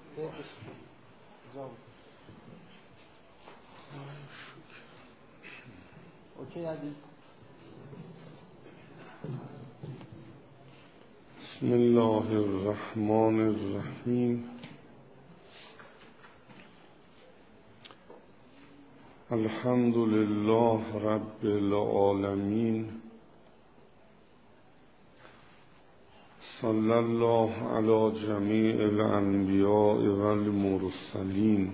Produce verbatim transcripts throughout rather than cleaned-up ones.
اوکی عزیز. بسم الله الرحمن الرحیم. الحمد لله رب العالمین. صلی الله علی جمیع الانبیاء والمرسلین.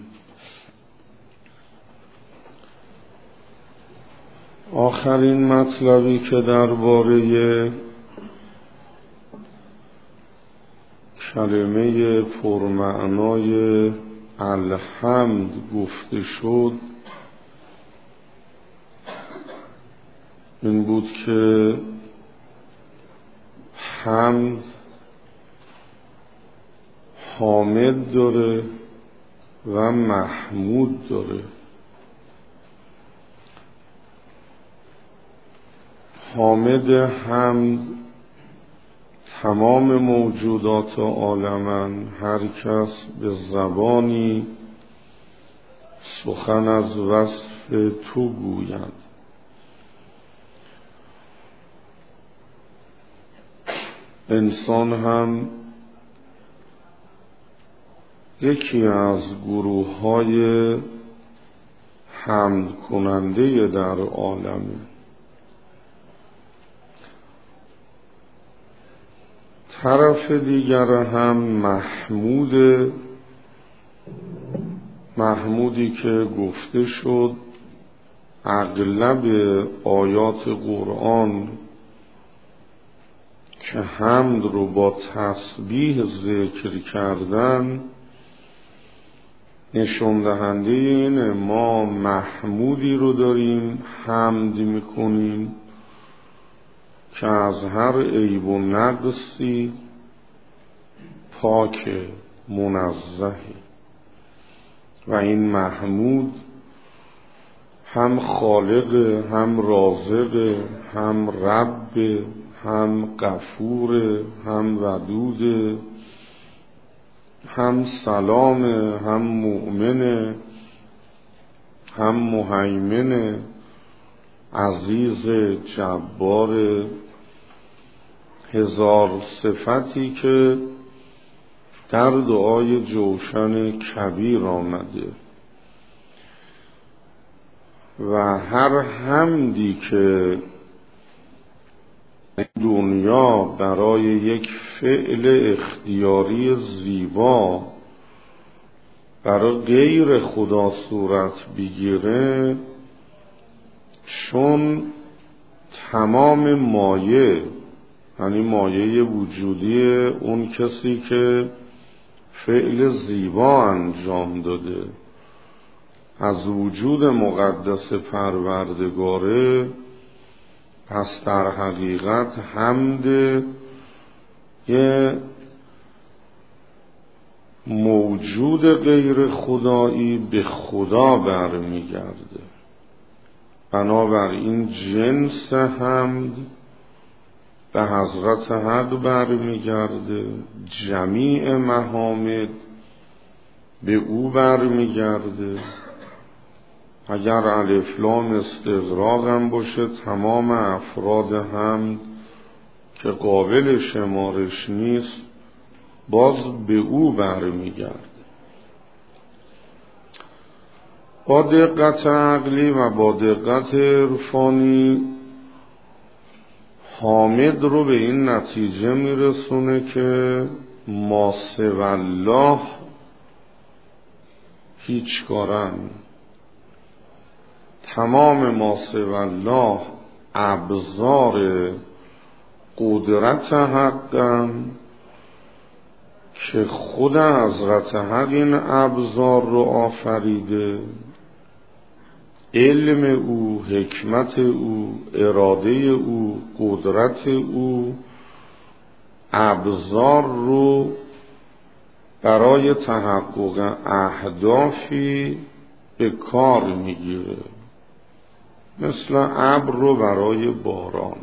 آخرین مطلبی که درباره کلمه پرمعنای الحمد گفته شد این بود که حمد حامد داره و محمود داره. حامد حمد تمام موجودات عالمن، هر کس به زبانی سخن از وصف تو گوید. انسان هم یکی از گروه های حمد کننده در عالمه. طرف دیگر هم محمود، محمودی که گفته شد اغلب آیات قرآن که حمد رو با تسبیح ذکر کردن نشون دهنده اینه ما محمودی رو داریم حمد میکنیم که از هر عیب و نقصی پاک منزهی و این محمود هم خالق، هم رازق، هم رب، هم غفور، هم ودود، هم سلام، هم مؤمن، هم مهیمن، عزیز، جبار، هزار صفتی که در دعای جوشن کبیر آمده و هر حمدی که دنیا برای یک فعل اختیاری زیبا برای غیر خدا صورت بگیره، چون تمام مایه، یعنی مایه وجودی اون کسی که فعل زیبا انجام داده از وجود مقدس پروردگاره، پس در حقیقت حمد یه موجود غیر خدایی به خدا برمیگرده. بنابراین جنس حمد به حضرت حق برمیگرده، جمیع محامد به او برمیگرده. اگر الف لام استغراق هم باشه، تمام افراد حمد که قابل شمارش نیست باز به او برمیگرده. با دقت عقلی و با دقت عرفانی حامد رو به این نتیجه میرسونه که ما سوی الله هیچ کارن. تمام ما سوی الله ابزار قدرت حقن که خود حضرت حق این ابزار رو آفریده. علم او، حکمت او، اراده او، قدرت او ابزار رو برای تحقق اهدافی به کار میگیره، مثل ابر رو برای باران.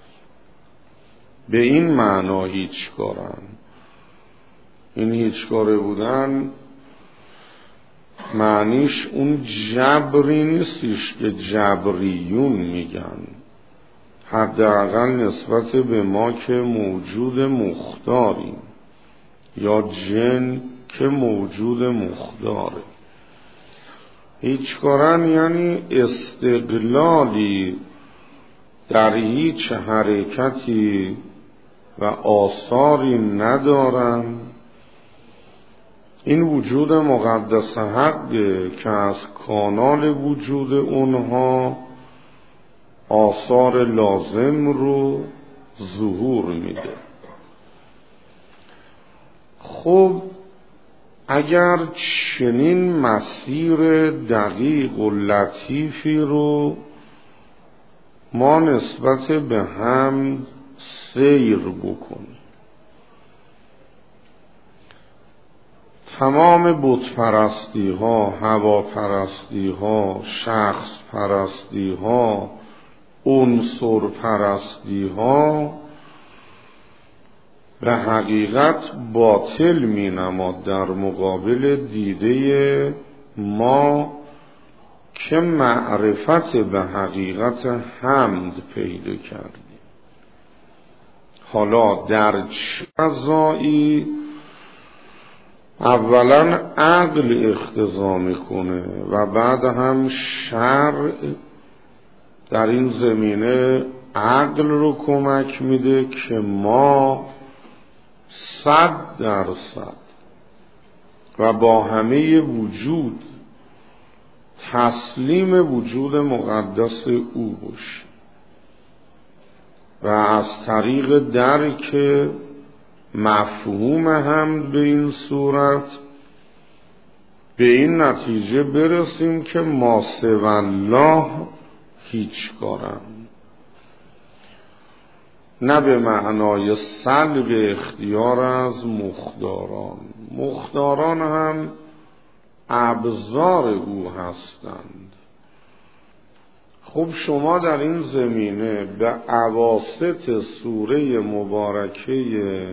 به این معنا هیچ کارن. این هیچ کاره بودن معنیش اون جبری نیستیش که جبریون میگن، حداقل نسبت به ما که موجود مختاریم یا جن که موجود مختاره. هیچ کارن یعنی استقلالی در هیچ حرکتی و آثاری ندارن. این وجود مقدس حقه که از کانال وجود اونها آثار لازم رو ظهور میده. خب اگر چنین مسیر دقیق و لطیفی رو ما نسبت به هم سیر بکنیم، تمام بت پرستی ها، هوا پرستی ها، شخص پرستی ها، عنصر پرستی ها به حقیقت باطل می نماد در مقابل دیده ما که معرفت به حقیقت حمد پیدا کردیم. حالا در چه فضایی اولا عقل اقتضا میکنه و بعد هم شرع در این زمینه عقل رو کمک میده که ما صد درصد و با همه وجود تسلیم وجود مقدس او باشیم و از طریق درک مفهوم حمد به این صورت به این نتیجه برسیم که ما سوی الله هیچ کارم، نه به معنای سلب اختیار از مختاران. مختاران هم ابزار او هستند. خب شما در این زمینه به اواسط سوره مبارکه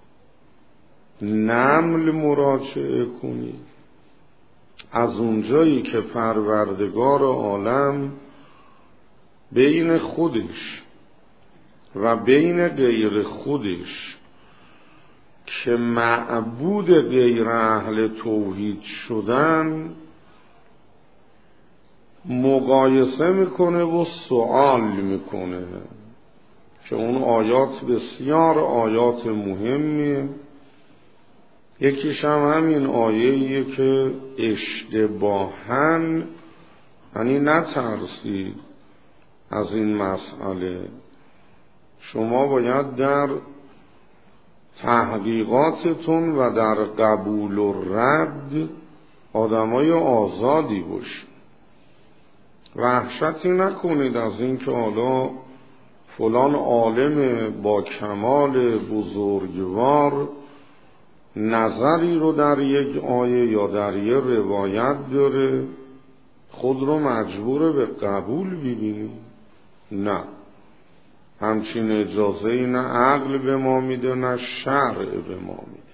نمل مراجعه کنید، از اونجایی که پروردگار عالم بین خودش و بین غیر خودش که معبود غیر اهل توحید شدن مقایسه میکنه و سوال میکنه که اون آیات بسیار آیات مهمیه. یکیش هم همین آیه‌ایه که اشتباهاً یعنی نترسید از این مسئله، شما باید در تحقیقاتتون و در قبول و رد آدمای آزادی باشید. وحشتی نکنید از این که حالا فلان عالم با کمال بزرگوار نظری رو در یک آیه یا در یک روایت داره، خود رو مجبور به قبول ببینید. نه، همچین اجازه ای نه عقل به ما میده نه شرع به ما میده.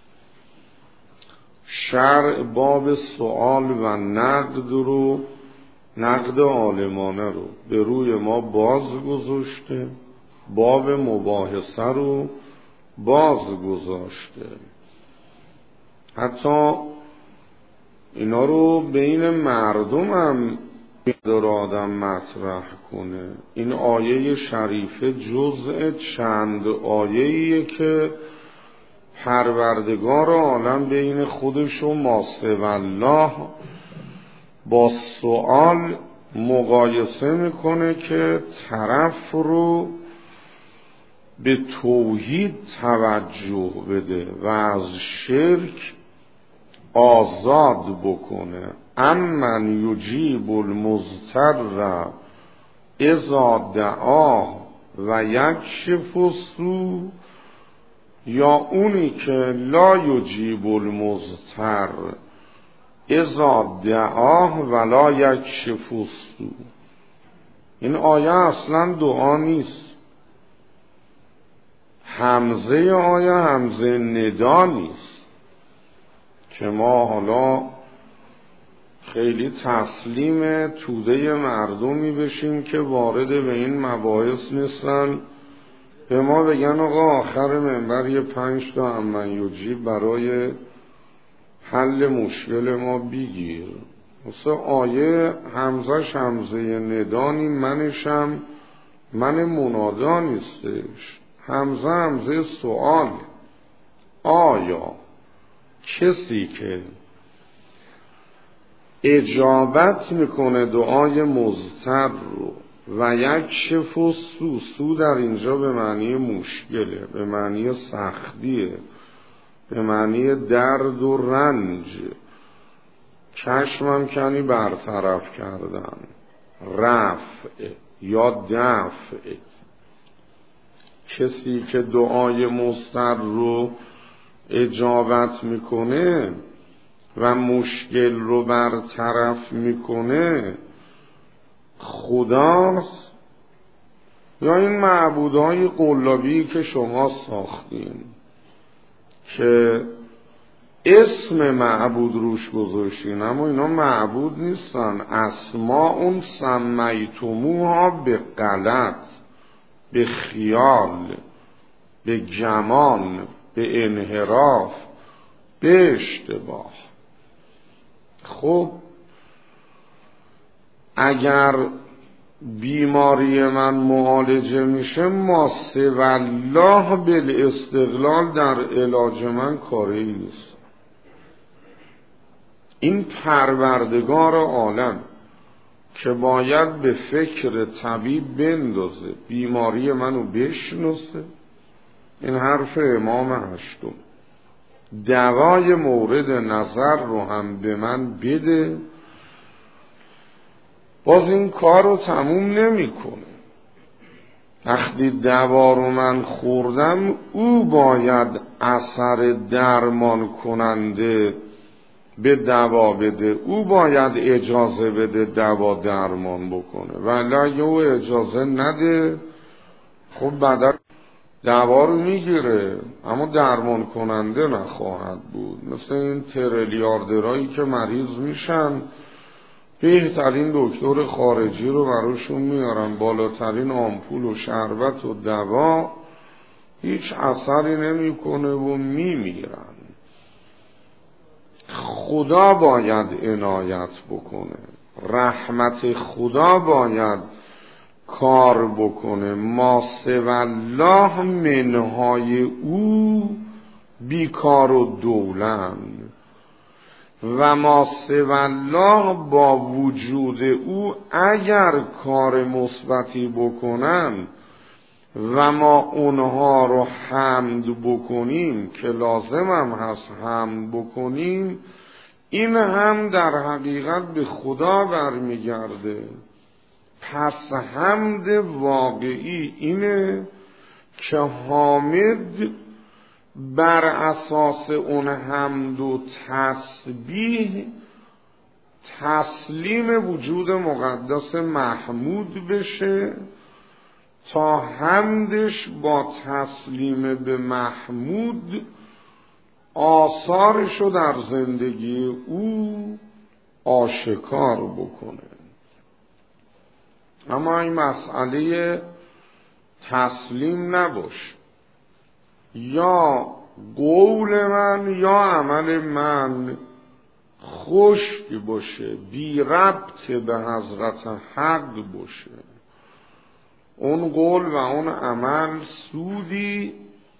شرع باب سؤال و نقد رو، نقد عالمانه رو به روی ما باز گذاشته، باب مباحثه رو باز گذاشته. حتی اینا رو بین مردم هم در آدم مطرح کنه. این آیه شریفه جزء چند آیه‌ایه که پروردگار عالم بین خودش و ما سوی الله با سؤال مقایسه میکنه که طرف رو به توحید توجه بده و از شرک آزاد بکنه. امن یجیب المضطر اذا دعاه و یکشف السوء، یا اونی که لا یجیب المضطر اذا دعاه ولا یکشف السوء. این آیه اصلا دعا نیست، همزه آیه همزه ندا نیست که ما حالا خیلی تسلیم توده مردمی بشیم که وارد به این مباحث نیستن، به ما بگن آقا آخر منبر یه پنج تا امن یجیب برای حل مشکل ما بگیر. مثل آیه همزش همزه ندانی، منشم من منادا نیستش. همزه همزه سوال. آیا کسی که اجابت میکنه دعای مضطر رو و یک شف و سو سو در اینجا به معنی مشکله، به معنی سختیه، به معنی درد و رنج، چشمم کنی برطرف کردن، رفع یا دفع. کسی که دعای مضطر رو اجابت میکنه و مشکل رو برطرف میکنه خداست یا این معبودهای قلابی که شما ساختین که اسم معبود روش گذاشتین، اما اینا معبود نیستن، اسماء سمیتموها به غلط، به خیال، به گمان، به انحراف، به اشتباه. خب اگر بیماری من معالجه میشه، ما سوالله بالاستقلال در علاج من کاری نیست. این پروردگار عالم که باید به فکر طبیب بندازه بیماری منو بشناسه، این حرف امام هشتم، دوای مورد نظر رو هم به من بده، باز این کار رو تموم نمی کنه. وقتی دوا رو من خوردم، او باید اثر درمان کننده به دوا بده، او باید اجازه بده دوا درمان بکنه، ولی اگه او اجازه نده خب بدن دوا رو میگیره اما درمان کننده نخواهد بود. مثل این تریلیاردرایی که مریض میشن، بهترین دکتر خارجی رو براشون میارن، بالاترین آمپول و شربت و دوا، هیچ اثری نمیکنه و میمیرن. خدا باید عنایت بکنه، رحمت خدا باید کار بکنه. ما سوالله منهای او بیکار و دولن و ما سوالله با وجود او اگر کار مثبتی بکنن و ما اونها رو حمد بکنیم که لازم هم هست حمد بکنیم، این هم در حقیقت به خدا برمیگرده. پس حمد واقعی اینه که حامد بر اساس اون حمد و تسبیح تسلیم وجود مقدس محمود بشه تا حمدش با تسلیم به محمود آثارشو در زندگی او آشکار بکنه. اما این مسئله تسلیم نباشه، یا قول من یا عمل من خشک باشه، بی ربط به حضرت حق باشه، اون قول و اون عمل سودی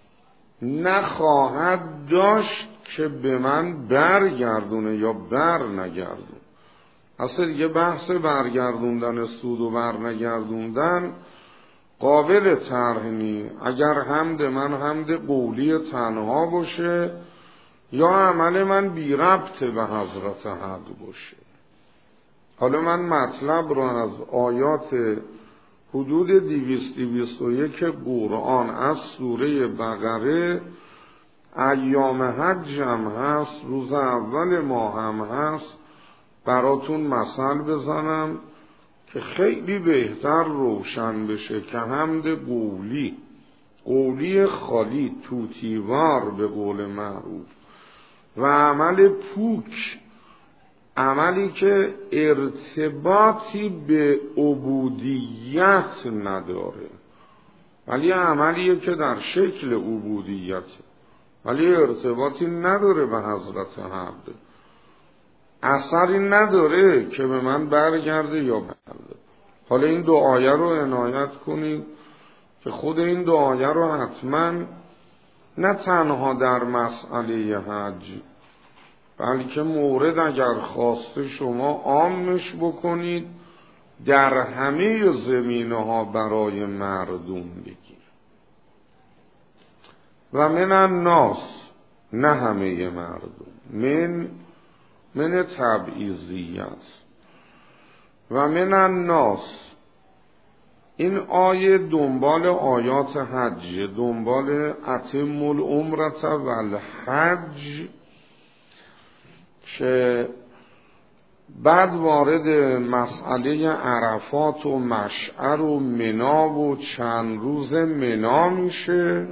نخواهد داشت که به من برگردونه یا بر نگردونه. اصلا دیگه بحث برگردوندن سود و بر نگردوندن قابل طرح نی. اگر حمد من حمد قولی تنها باشه یا عمل من بی ربط به حضرت حق باشه. حالا من مطلب رو از آیات حدود دویست دویست و یک قرآن از سوره بقره، ایام حج هم هست، روز اول ماه هم هست، براتون مثل بزنم که خیلی بهتر روشن بشه که حمد قولی، قولی خالی توتیوار به قول معروف، و عمل پوک عملی که ارتباطی به عبودیت نداره، ولی عملیه که در شکل عبودیت، ولی ارتباطی نداره به حضرت حق، اثری نداره که به من برگرده یا برگرده. حالا این دو آیه رو عنایت کنید که خود این دو آیه رو حتما نه تنها در مسئله حج، بلکه مورد اگر خواسته شما عامش بکنید در همه زمینه ها برای مردم بگیر. و من الناس، نه همه مردم، من من تبعیضی است. و من الناس این آیه دنبال آیات حج، دنبال اتم العمرة و الحج، که بعد وارد مسئله عرفات و مشعر و منا و چند روز منا میشه.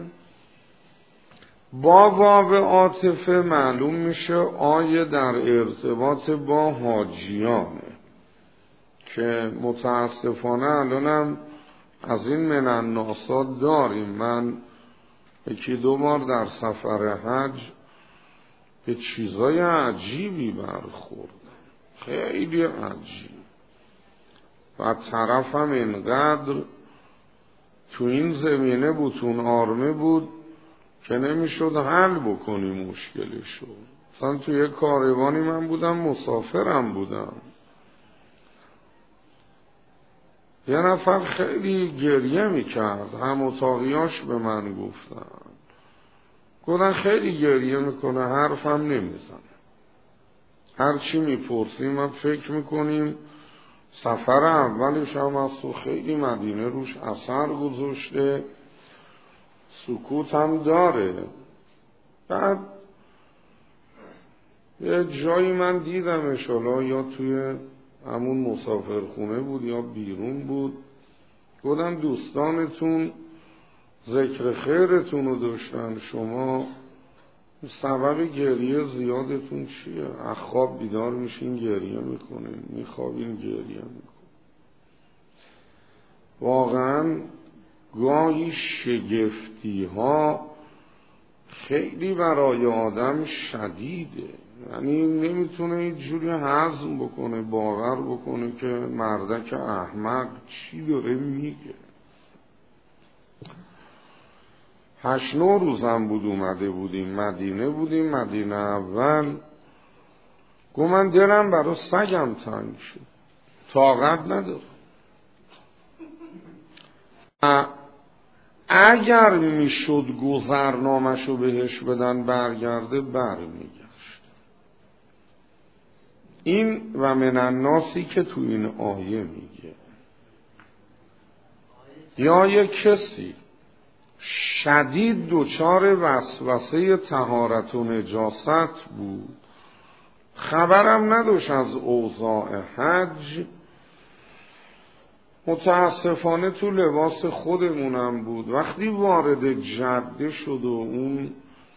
با واو عاطفه معلوم میشه آیه در ارتباط با حاجیانه که متاسفانه الانم از این من الناسات داریم. من یکی دو بار در سفر حج به چیزای عجیبی برخوردم، خیلی عجیب، و طرفم اینقدر تو این زمینه بوتون آرمه بود که نمیشد حل بکنی مشکلشو. مثلا تو یک کاروانی من بودم، مسافرم بودم، یه نفر خیلی گریه میکرد، هم اتاقیاش به من گفتن گفتن خیلی گریه میکنه، حرفم نمیزنه، هر چی میپرسیم ما فکر میکنیم سفر اولش هم از تو خیلی مدینه روش اثر گذاشته، سکوت هم داره. بعد یه جایی من دیدمش، حالا یا توی همون مسافرخونه بود یا بیرون بود، گفتم دوستانتون ذکر خیرتون رو داشتن، شما سبب گریه زیادتون چیه؟ از خواب بیدار میشین گریه میکنین، میخوابین گریه میکنین. واقعا گاهی شگفتی ها خیلی برای آدم شدیده، یعنی نمیتونه هیچ جوری هضم بکنه، باور بکنه که مردک احمق چی داره میگه. هشت نو روزم بود اومده بودیم مدینه، بودیم مدینه اول، گو من دلم برای سگم تنگ شد، طاقت ندارم. اگر میشد گذرنامه‌شو بهش بدن برگرده برمیگشت. این و من الناسی که تو این آیه میگه، یا یک کسی شدید دچار وسوسه طهارت و نجاست بود، خبرم نداشت از اوضاع حج، متاسفانه تو لباس خودمونم بود، وقتی وارد جده شد و اون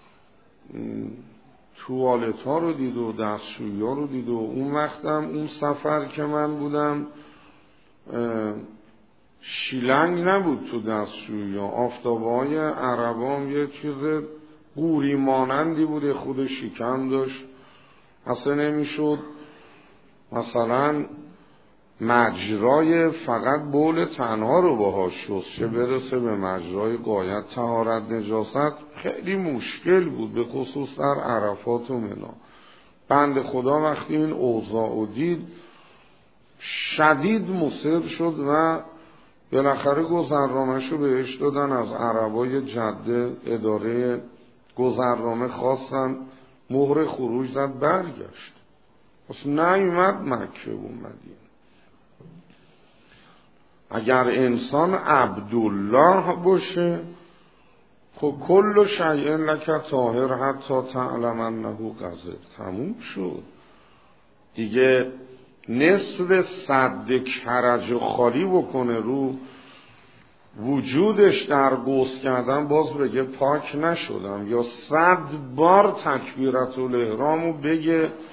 توالت ها رو دید و دستشویی ها رو دید و اون وقتم اون سفر که من بودم شیلنگ نبود تو دستشویی ها، آفتابهای عربام یه چیز قوری مانندی بود، خود شکم داشت، اصلا نمیشد مثلا مجرای فقط بول تنها رو باهاش شست، چه برسه به مجرای قایت طهارت نجاست. خیلی مشکل بود به خصوص در عرفات و منا. بند خدا وقتی این اوضاع و دید شدید مصر شد و بالاخره گذرنامه‌شو بهش دادن از عربای جده، اداره گذرنامه خواستن، مهر خروج زد، برگشت، پس نیومد مکه و مدینه. اگر انسان عبدالله باشه خب کل شیء لک طاهر حتی تعلم انه قذر، تموم شد دیگه. نصف صد کرج و خالی بکنه رو وجودش در قوس کردن باز بگه پاک نشدم، یا صد بار تکبیرت الاحرامو بگه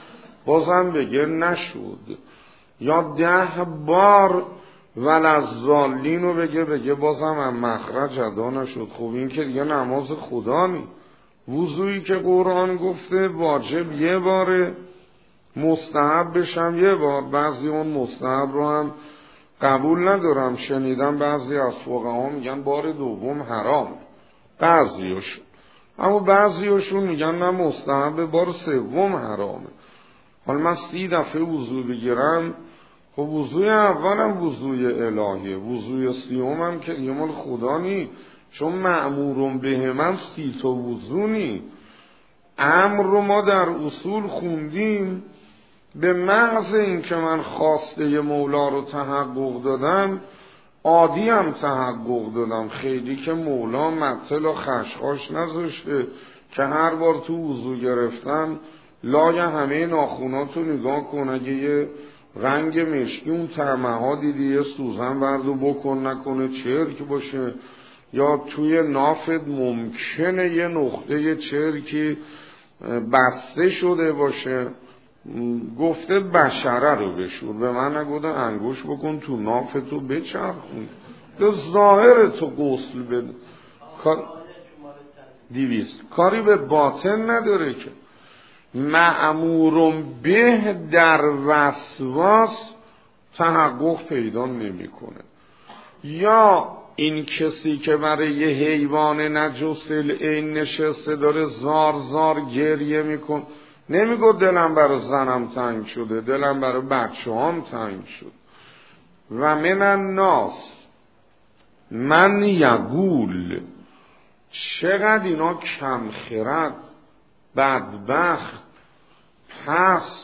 بازم بگه نشد، یا ده بار ولضالین رو بگه بگه بازم هم مخرج ادا نشد. خب این که دیگه نماز خدا نی. وضویی که قرآن گفته واجب یه باره، مستحب بشم یه بار. بعضی اون مستحب رو هم قبول ندارم، شنیدم بعضی از فقها میگن بار دوم حرام، بعضیشون، اما بعضیشون میگن نه مستحب بار سوم حرامه. حالا من سی دفعه وضو بگیرم، خب وضوی اولم وضوی الهیه، وضوی سیومم که یه مال خدا نی، چون مأمورم به من سی تا وضو نی. امر رو ما در اصول خوندیم، به محض این که من خواسته مولا رو تحقق دادم عادی هم تحقق دادم، خیلی که مولا مطل و خشخاش نذاشته که هر بار تو وضو گرفتن لای همه ناخوناتو نگاه کن، اگه یه رنگ مشکی اون طعمه ها دیدی یه سوزن بردو بکن، نکنه چرک باشه، یا توی نافت ممکنه یه نقطه چرکی بسته شده باشه. گفته بشره رو بشور، به من نگوده انگوش بکن تو نافتو بچرخون، به ظاهر تو غسل بده. کار دیویست کاری به باطن نداره که. مأمورم به در وسواس تحقق پیدا نمی کنه. یا این کسی که برای یه حیوان نجس العین نشسته داره زار زار گریه میکن، نمیگو دلم برای زنم تنگ شده، دلم برای بچه هم تنگ شد. و من الناس من یقول، چقدر اینا کم خرد، بدبخت، پس،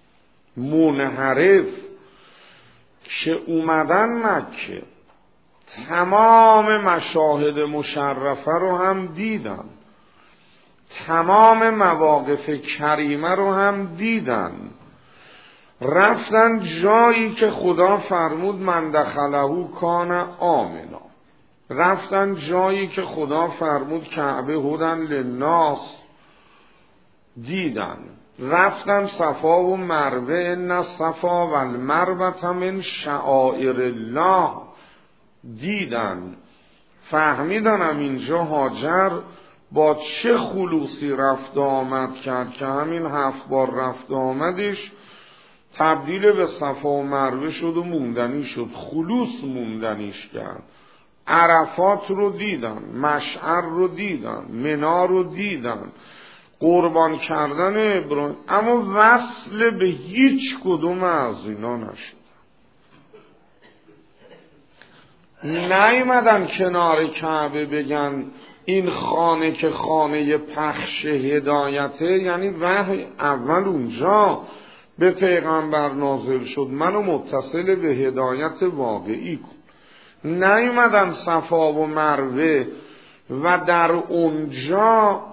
منحرف که اومدن مکه تمام مشاهد مشرفه رو هم دیدن، تمام مواقف کریمه رو هم دیدن، رفتن جایی که خدا فرمود من دخله کان آمنا، رفتن جایی که خدا فرمود کعبه هدن للناس دیدن، رفتن صفا و مروه ان الصفا و المروه من شعائر الله دیدن، فهمیدن هم اینجا هاجر با چه خلوصی رفت آمد کرد که همین هفت بار رفت آمدش تبدیل به صفا و مروه شد و موندنی شد، خلوص موندنیش کرد. عرفات رو دیدن، مشعر رو دیدن، منا رو دیدن، قربان کردن ابراهیم، اما وصل به هیچ کدوم از اینا نشد. نیومدن کنار کعبه بگن این خانه که خانه پخش هدایته، یعنی وحی اول اونجا به پیغمبر نازل شد منو متصل به هدایت واقعی کن. نیومدن صفا و مروه و در اونجا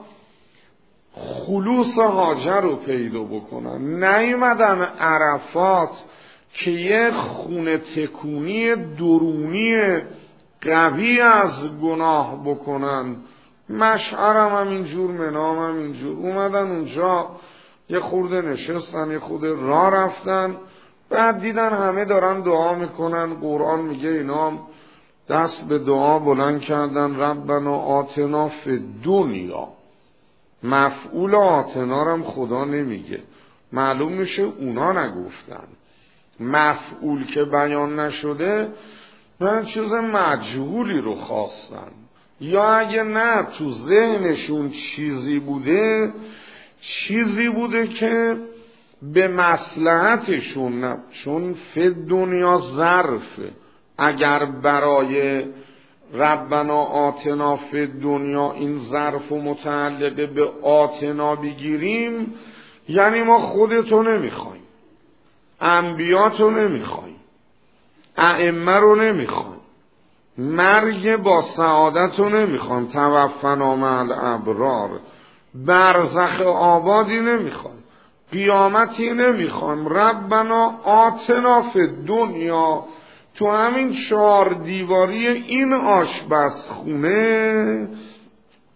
خلوص هاجر رو پیدا بکنن، نیومدن عرفات که یه خونه تکونی درونی قوی از گناه بکنن، مشعرم هم اینجور، منام هم اینجور، اومدن اونجا یه خورده نشستن، یه خورده راه رفتن، بعد دیدن همه دارن دعا میکنن. قرآن میگه اینا دست به دعا بلند کردن ربنا آتنا فی دنیا، مفعول آتنا هم خدا نمیگه، معلوم میشه اونا نگفتن. مفعول که بیان نشده من چیز مجهولی رو خواستن، یا اگه نه تو ذهنشون چیزی بوده، چیزی بوده که به مصلحتشون نه، چون فی دنیا ظرفه. اگر برای ربنا آتنا فی دنیا این ظرف و متعلقه به آتنا بگیریم، یعنی ما خودتو نمیخوایم، انبیاتو نمیخوایم، ائمه رو نمیخوایم، مرگ با سعادتو نمیخوایم، توفنا مع الابرار، برزخ آبادی نمیخوایم، قیامتی نمیخوایم. ربنا آتنا فی دنیا، تو همین چهار دیواری این آشپزخونه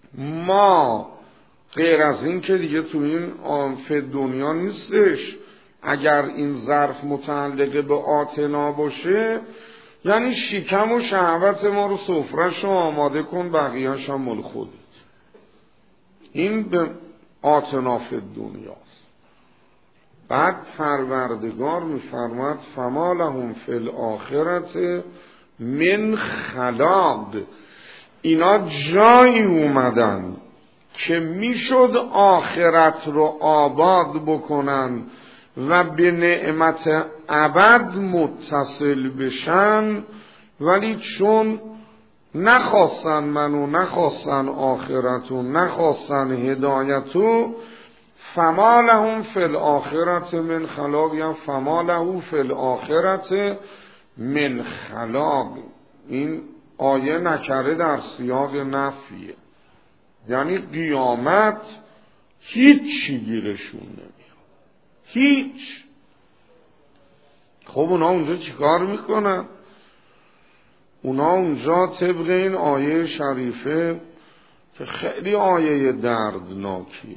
ما غیر از این که دیگه تو این فی دنیا نیستش، اگر این ظرف متعلق به آتنا باشه یعنی شکم و شهوت ما رو سفره‌شو آماده کن، بقیه‌اش هم مال خودت. این به آتنا فی دنیاست. بعد پروردگار میفرماد فما لهم فی الاخرة من خلاق. اینا جایی اومدن که میشد آخرت رو آباد بکنن و به نعمت ابد متصل بشن، ولی چون نخواستن منو، نخواستن آخرتو، نخواستن هدایتو، فما لهم فی الاخرة من خلاق، یا فما له فی الاخرة من خلاق. این آیه نکره در سیاق نفیه، یعنی قیامت هیچ چی گیرشون نمیاد، هیچ. خب اونا اونجا چیکار میکنن؟ اونا اونجا طبق این آیه شریفه که خیلی آیه دردناکیه،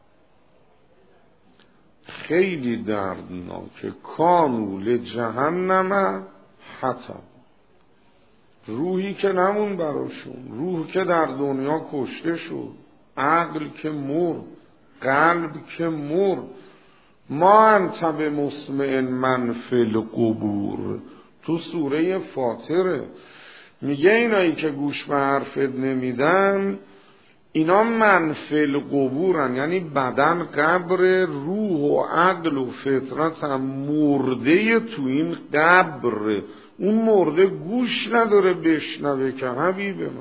خیلی دردناکه، کانوا لجهنم حطب. روحی که نمون براشون، روح که در دنیا کشته شد، عقل که مرد، قلب که مرد. ما انت بمسمع من فی القبور، تو سوره فاطره میگه اینایی که گوش به حرفت نمیدن اینا من فی القبورن، یعنی بدن قبر، روح و عقل و فطرت هم مرده تو این قبر. اون مرده گوش نداره بشنوه که حبیب من.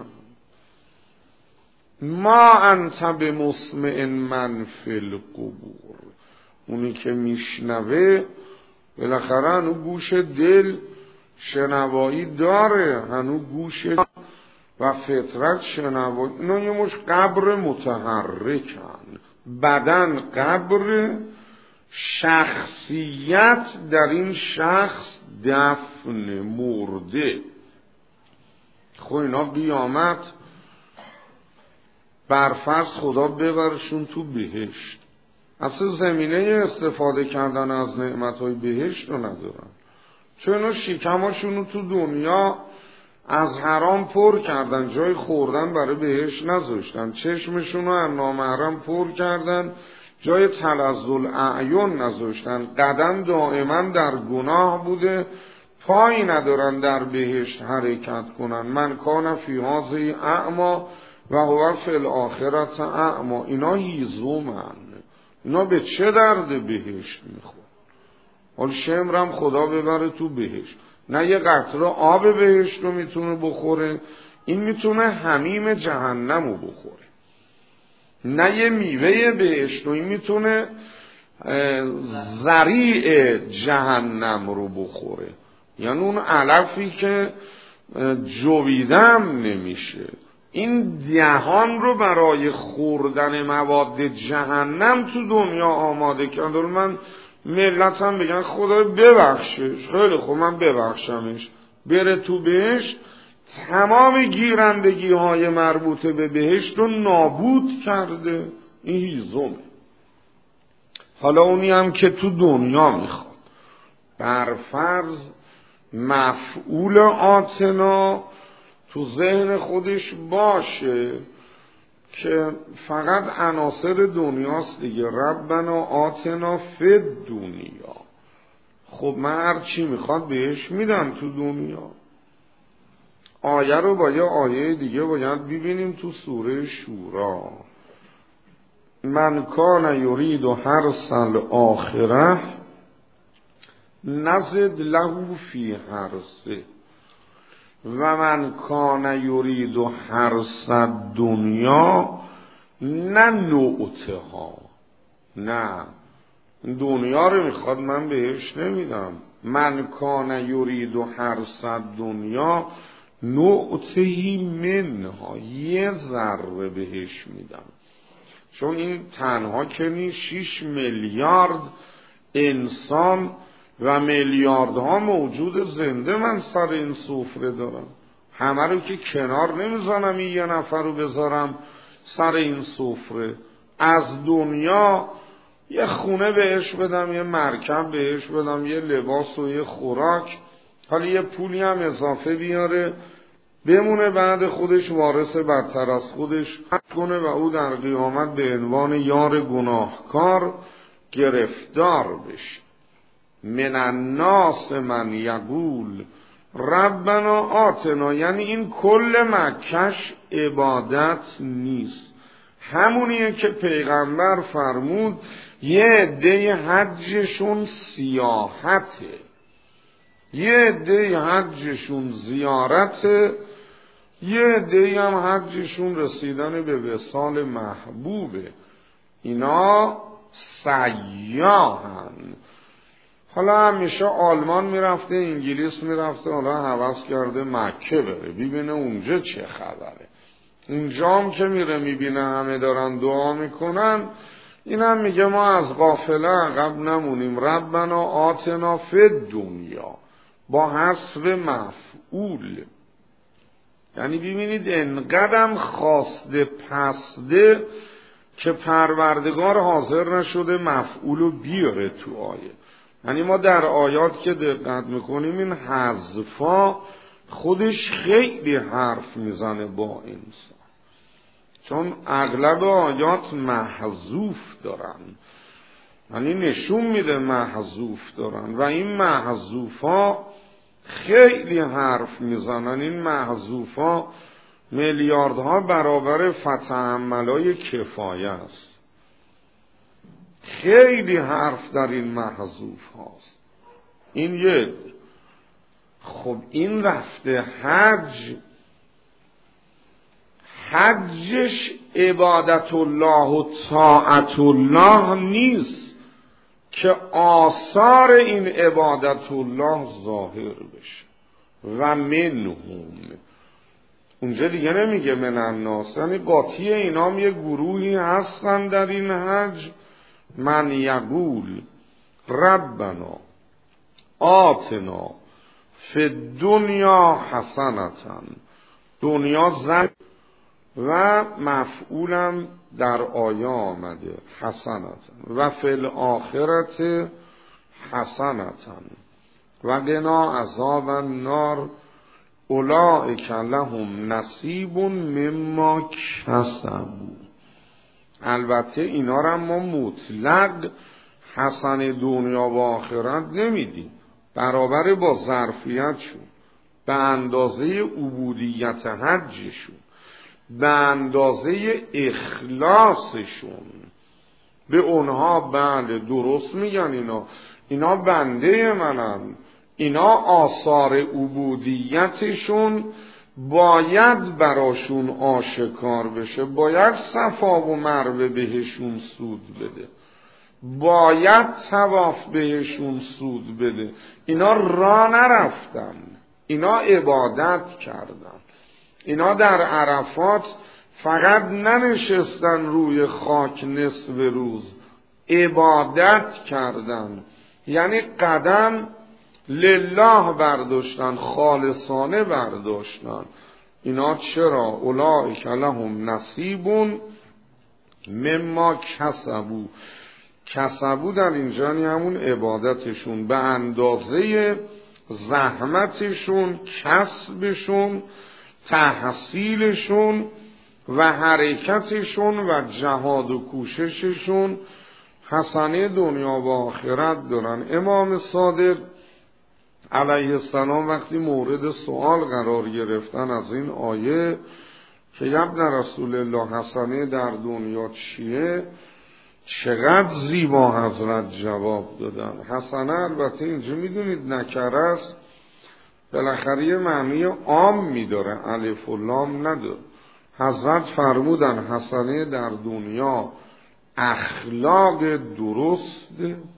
ما انت بمسمع من فی القبور، اونی که میشنوه بالاخره هنو گوش دل شنوایی داره، هنو گوش و فطرت شنوایی. اینا یه مش قبر متحرکن، بدن قبر، شخصیت در این شخص دفن، مرده. خب اینا قیامت برفرض خدا ببرشون تو بهشت، اصلا زمینه استفاده کردن از نعمتهای بهشت رو ندارن، چون اینا شکماشون رو تو دنیا از حرام پر کردن، جای خوردن برای بهشت نذاشتن، چشمشون رو از نامحرم پر کردن، جای تلذذ اعیون نذاشتن، قدم دائما در گناه بوده، پایی ندارن در بهشت حرکت کنن. من کان فی هذه اعمی و هو فی الاخرة اعمی. اینا هیزومن، اینا به چه درد بهشت میخورن؟ حال شمرم خدا ببره تو بهشت، نه یه قطره آب بهشت رو میتونه بخوره، این میتونه حمیم جهنم رو بخوره. نه یه میوه بهشت رو، این میتونه ذریع جهنم رو بخوره، یعنی اون علفی که جویدم نمیشه. این دهان رو برای خوردن مواد جهنم تو دنیا آماده کرد. من ملتم بگن خدا ببخشش، خیلی خوب من ببخشمش، بره تو بهشت، تمام گیرندگی های مربوطه به بهشت رو نابود کرده. این هیزمه. حالا اونی هم که تو دنیا میخواد برفرض مفعول آتنا تو ذهن خودش باشه که فقط عناصر دنیاست دیگه، ربنا آتنا فی دنیا. خب من هر چی میخواد بهش میدم تو دنیا. آیه رو با یه آیه دیگه باید ببینیم تو سوره شورا. من کان یرید حرث الاخره نزد له فی حرثه و من کان یرید حرث دنیا نه نؤتها. نه، دنیا رو میخواد من بهش نمیدم. من کان یرید حرث دنیا نؤتهی منها، یه ذره بهش میدم. چون این تنها که نیست، شیش میلیارد انسان و میلیاردها موجود زنده من سر این سفره دارم. همه رو که کنار نمیزنم این یه نفر رو بذارم سر این سفره. از دنیا یه خونه بهش بدم، یه مرکب بهش بدم، یه لباس و یه خوراک، حالا یه پولی هم اضافه بیاره، بمونه بعد خودش وارث بدتر از خودش کنه و او در قیامت به عنوان یار گناهکار گرفتار بشه. من الناس من یقول ربنا آتنا، یعنی این کل مکش عبادت نیست، همونیه که پیغمبر فرمود یه عده حجشون سیاحته، یه عده حجشون زیارته، یه عده هم حجشون رسیدن به وصال محبوبه، اینا سیاحن. حالا همیشه آلمان میرفته، انگلیس میرفته، حالا هوس کرده مکه بره ببینه اونجا چه خبره. اونجا هم که میره میبینه همه دارن دعا میکنن، این هم میگه ما از غافله عقب نمونیم. ربنا آتنا فی دنیا با حذف مفعول، یعنی ببینید انقدرم خواسته پسته که پروردگار حاضر نشده مفعولو بیاره تو آیه. یعنی ما در آیات که دقت میکنیم این حذفا خودش خیلی حرف میزنه با انسان، چون اغلب آیات محذوف دارن، یعنی نشون میده محذوف دارن و این محذوفا خیلی حرف میزنن. این محذوفا میلیاردها برابر فتح عملای کفایه است، خیلی حرف در این محذوف هاست. این یک. خب این رفته حج، حجش عبادت الله و طاعت الله نیست که آثار این عبادت الله ظاهر بشه. و منهم، اونجا دیگه نمیگه من الناس، یعنی قاطی اینام یه گروهی هستن در این حج. من یقول ربنا آتنا فی دنیا حسنتا، دنیا زن و مفعولم در آیه آمده حسنتا، و فی الاخرت حسنتا و قنا عذاب النار اولئک لهم نصیب مما کسبوا. البته اینا را ما مطلق حسن دنیا و آخرت نمیدیم، برابر با ظرفیتشون، به اندازه عبودیت حجشون، به اندازه اخلاصشون به اونها. بله درست میگن اینا اینا بنده منن، اینا آثار عبودیتشون باید براشون آشکار بشه، باید صفا و مروه بهشون سود بده، باید طواف بهشون سود بده. اینا را نرفتن، اینا عبادت کردن، اینا در عرفات فقط ننشستن روی خاک نصف روز، عبادت کردن، یعنی قدم لله برداشتن، خالصانه برداشتن. اینا چرا؟ اولئک لهم نصیب مما کسبوا. کسبوا در اینجا همون عبادتشون، به اندازه زحمتشون، کسبشون، تحصیلشون و حرکتشون و جهاد و کوشششون حسنه دنیا و آخرت دارن. امام صادق علیه السلام وقتی مورد سوال قرار گرفتن از این آیه که ابن رسول الله حسنه در دنیا چیه، چقدر زیبا حضرت جواب دادن. حسنه البته اینجا میدونید نکره است، بالاخره یه معنی عام میداره، الف و لام نداره. حضرت فرمودن حسنه در دنیا اخلاق درست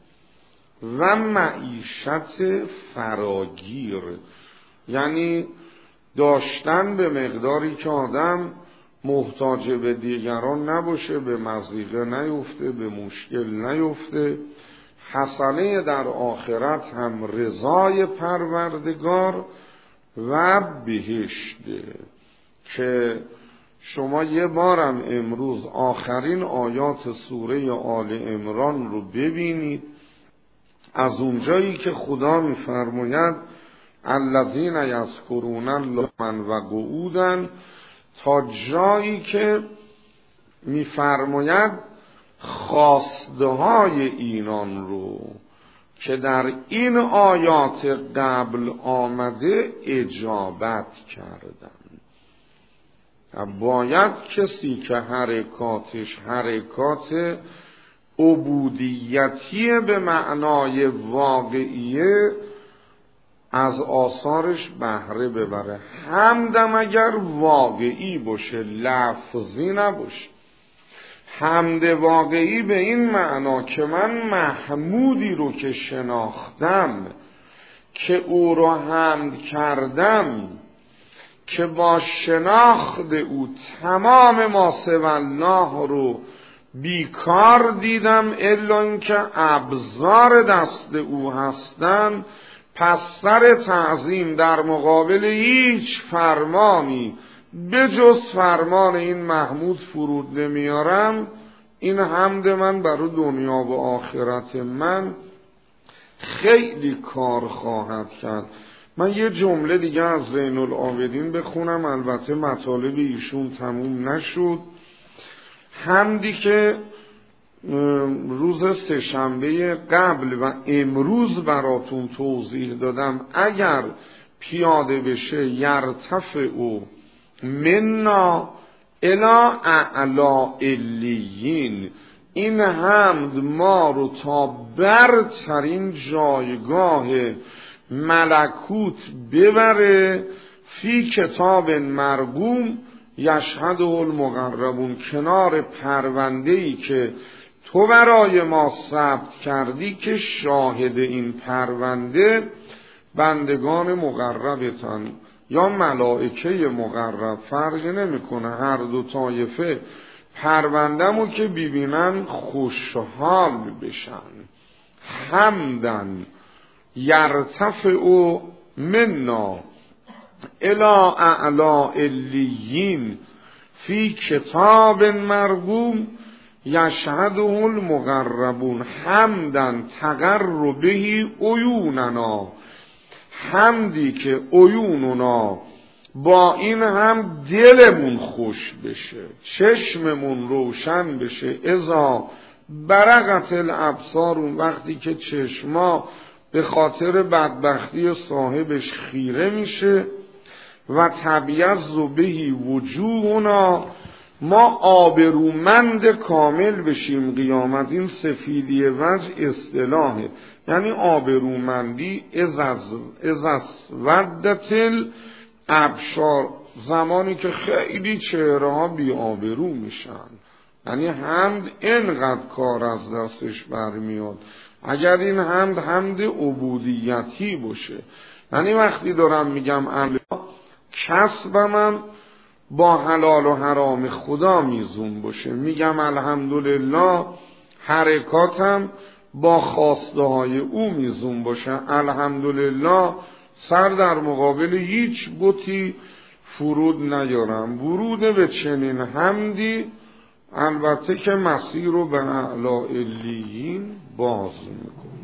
و معیشت فراگیر، یعنی داشتن به مقداری که آدم محتاج به دیگران نباشه، به مضیقه نیفته، به مشکل نیفته. حسنه در آخرت هم رضای پروردگار و بهشت، که شما یه بارم امروز آخرین آیات سوره آل عمران رو ببینید، از اونجایی که خدا میفرماید الذین یذکرون الله و قعودا تا جایی که میفرماید خواسته های اینان رو که در این آیات قبل آمده اجابت کردن. باید کسی که حرکاتش حرکات عبودیتی به معنای واقعیه از آثارش بهره ببره. حمدم اگر واقعی باشه، لفظی نباشه، حمد واقعی به این معنا که من محمودی رو که شناختم، که او رو حمد کردم، که با شناخت او تمام ما سوی الله رو بیکار دیدم الا اینکه ابزار دست او هستن، پس سر تعظیم در مقابل هیچ فرمانی به جز فرمان این محمود فرود نمیارم. این حمد من برای دنیا و آخرت من خیلی کار خواهد کرد. من یه جمله دیگه از زین العابدین بخونم، البته مطالب ایشون تموم نشد. حمدی که روز سه‌شنبه قبل و امروز براتون توضیح دادم اگر پیاده بشه، یرتفع منا الی اعلی علیین، این حمد ما رو تا برترین جایگاه ملکوت ببره، فی کتاب مرقوم یشهده المقربون، کنار پرونده‌ای که تو برای ما ثبت کردی که شاهد این پرونده بندگان مقربتن یا ملائکه مقرب، فرقی نمیکنه، هر دو طایفه پرونده‌مو که ببینن خوشحال بشن. حمدن یرتفع منا الی اعلی علیین فی کتاب مرقوم یشهده المقربون حمدن تقر به عیوننا، حمدی که عیوننا با این هم دلمون خوش بشه، چشممون روشن بشه. اذا برقت الابصار، وقتی که چشما به خاطر بدبختی صاحبش خیره میشه. و تبیض بهی وجوهنا، ما آبرومند کامل بشیم قیامت. این سفیدی وجه اصطلاحه، یعنی آبرومندی از اسودت الابشار، زمانی که خیلی چهره ها بی آبرو میشن. یعنی حمد اینقدر کار از دستش برمیاد اگر این حمد حمد عبودیتی باشه. یعنی وقتی دارم میگم الله، کسبم با حلال و حرام خدا میزون باشه، میگم الحمدلله، حرکاتم با خواسته های او میزون باشه، الحمدلله، سر در مقابل هیچ بتی فرود نیارم. ورود به چنین حمدی البته که مسیر رو به اعلی علیین باز میکنه.